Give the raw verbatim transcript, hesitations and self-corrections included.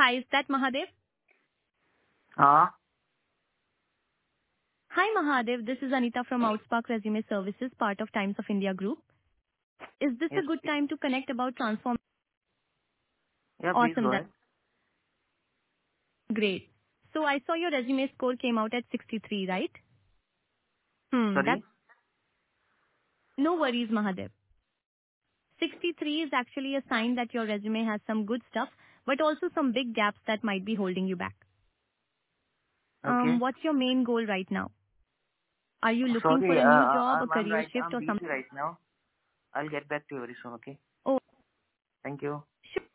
Hi, is that Mahadev? हाँ. Hi, Mahadev. This is Anita from Outspark Resume Services, part of Times of India Group. Is this a Yes. good time to connect about transform? Yeah, please Awesome. go That's ahead. great. So I saw your resume score came out at sixty-three, right? Hmm, that's Sorry. no worries, Mahadev. sixty-three is actually a sign that your resume has some good stuff, but also some big gaps that might be holding you back. Um, Okay. what's your main goal right now? Are you looking for Sorry, a uh, new uh, job, a I'm I'm career right. shift, I'm or busy something? right now. I'll get back to you very soon. Okay. Oh, Thank you. sure.